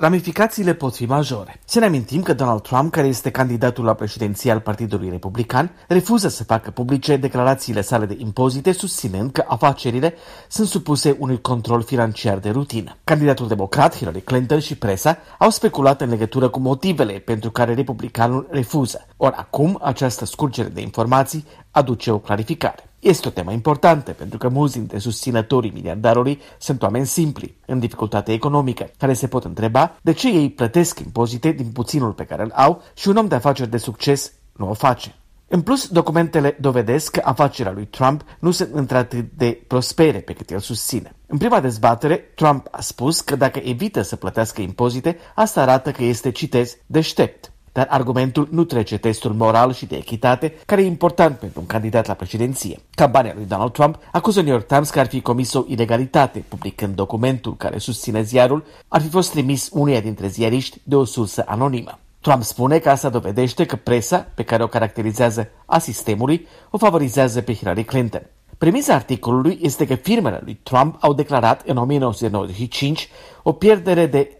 ramificațiile pot fi majore. Să ne amintim că Donald Trump, care este candidatul la președinție al Partidului Republican, refuză să facă publice declarațiile sale de impozite, susținând că afacerile sunt supuse unui control financiar de rutină. Candidatul democrat, Hillary Clinton, și presa au speculat în legătură cu motivele pentru care republicanul refuză. Ori acum, această scurgere de informații aduce o clarificare. Este o temă importantă, pentru că mulți dintre susținătorii miliardarului sunt oameni simpli, în dificultate economică, care se pot întreba de ce ei plătesc impozite din puținul pe care îl au și un om de afaceri de succes nu o face. În plus, documentele dovedesc că afacerea lui Trump nu sunt într-atât de prospere pe cât el susține. În prima dezbatere, Trump a spus că dacă evită să plătească impozite, asta arată că este, citez, deștept. Dar argumentul nu trece testul moral și de echitate, care e important pentru un candidat la președinție. Campania lui Donald Trump acuză New York Times că ar fi comis o ilegalitate, publicând documentul care susține ziarul ar fi fost trimis uneia dintre ziariști de o sursă anonimă. Trump spune că asta dovedește că presa, pe care o caracterizează a sistemului, o favorizează pe Hillary Clinton. Premisa articolului este că firmele lui Trump au declarat în 1995 o pierdere de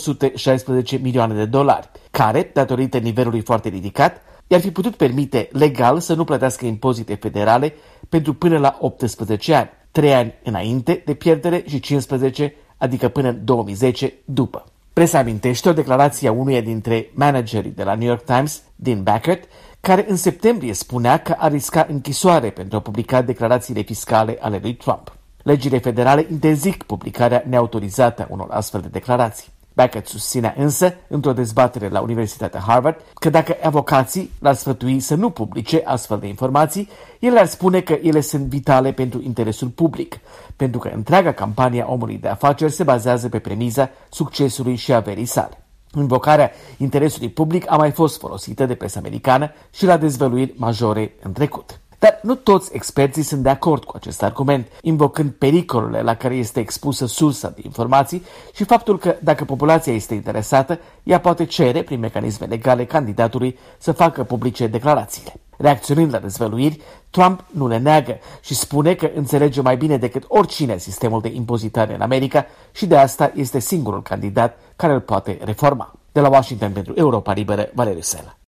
916 milioane de dolari, care, datorită nivelului foarte ridicat, i-ar fi putut permite legal să nu plătească impozite federale pentru până la 18 ani, 3 ani înainte de pierdere și 15, adică până în 2010, după. Presa amintește o declarație a unuia dintre managerii de la New York Times, Dean Bacchert, care în septembrie spunea că ar risca închisoare pentru a publica declarațiile fiscale ale lui Trump. Legile federale interzic publicarea neautorizată a unor astfel de declarații. Bacchert susținea însă, într-o dezbatere la Universitatea Harvard, că dacă avocații l-ar sfătui să nu publice astfel de informații, el ar spune că ele sunt vitale pentru interesul public, pentru că întreaga campanie a omului de afaceri se bazează pe premiza succesului și averii sale. Invocarea interesului public a mai fost folosită de presa americană și la dezvăluiri majore în trecut. Dar nu toți experții sunt de acord cu acest argument, invocând pericolele la care este expusă sursa de informații și faptul că, dacă populația este interesată, ea poate cere, prin mecanisme legale, candidatului să facă publice declarațiile. Reacționând la dezvăluiri, Trump nu le neagă și spune că înțelege mai bine decât oricine sistemul de impozitare în America și de asta este singurul candidat care îl poate reforma. De la Washington pentru Europa Liberă, Valeriu Sela.